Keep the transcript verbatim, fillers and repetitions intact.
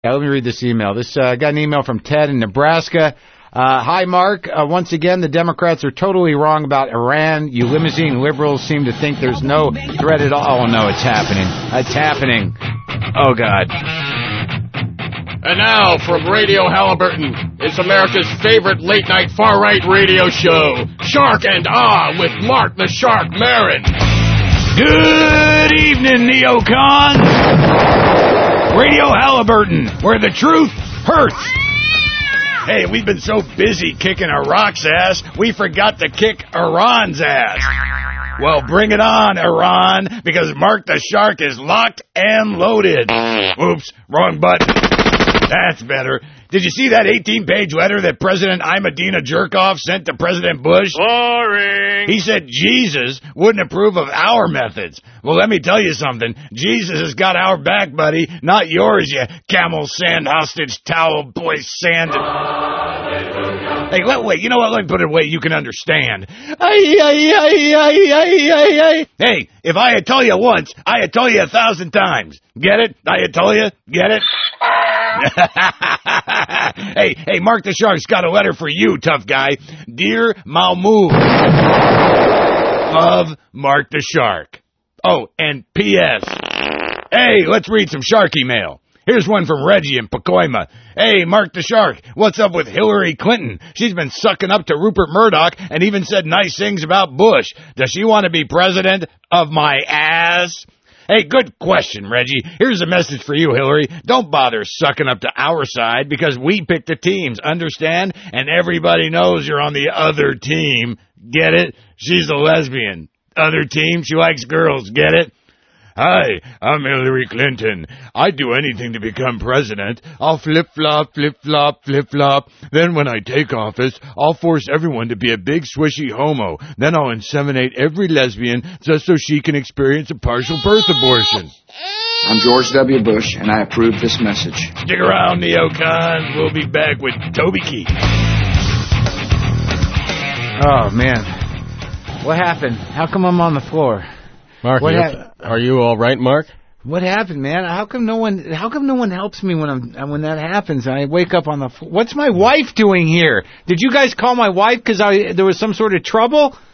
Yeah, let me read this email. This uh, got an email from Ted in Nebraska. Uh, hi, Mark. Uh, once again, the Democrats are totally wrong about Iran. You limousine liberals seem to think there's no threat at all. Oh, no, it's happening. It's happening. Oh, God. And now, from Radio Halliburton, it's America's favorite late-night far-right radio show, Shark and Ah with Mark the Shark Maron. Good evening, neocons. Radio Halliburton, where the truth hurts. Hey, we've been so busy kicking Iraq's ass, we forgot to kick Iran's ass. Well, bring it on, Iran, because Mark the Shark is locked and loaded. Oops, wrong button. That's better. Did you see that eighteen-page letter that President Ahmadinejad Jerkoff sent to President Bush? Boring. He said Jesus wouldn't approve of our methods. Well, let me tell you something. Jesus has got our back, buddy, not yours, you camel sand hostage towel boy sand. Hey, let, wait, you know what? Let me put it away you can understand. Ay, ay, ay, ay, ay, ay, ay. Hey, if I had told you once, I had told you a thousand times. Get it? I had told you? Get it? hey, hey, Mark the Shark's got a letter for you, tough guy. Dear Mahmoud, love, Mark the Shark. Oh, and P S Hey, let's read some shark email. Here's one from Reggie in Pacoima. Hey, Mark the Shark, what's up with Hillary Clinton? She's been sucking up to Rupert Murdoch and even said nice things about Bush. Does she want to be president of my ass? Hey, good question, Reggie. Here's a message for you, Hillary. Don't bother sucking up to our side because we pick the teams, understand? And everybody knows you're on the other team. Get it? She's a lesbian. Other team, she likes girls. Get it? Hi, I'm Hillary Clinton. I'd do anything to become president. I'll flip-flop, flip-flop, flip-flop. Then when I take office, I'll force everyone to be a big swishy homo. Then I'll inseminate every lesbian just so she can experience a partial birth abortion. I'm George W. Bush, and I approve this message. Stick around, neocons. We'll be back with Toby Keith. Oh, man. What happened? How come I'm on the floor? Mark, What you, hap- are you all right, Mark? What happened, man? How come no one? How come no one helps me when I'm when that happens? I wake up on the. What's my wife doing here? Did you guys call my wife because I there was some sort of trouble?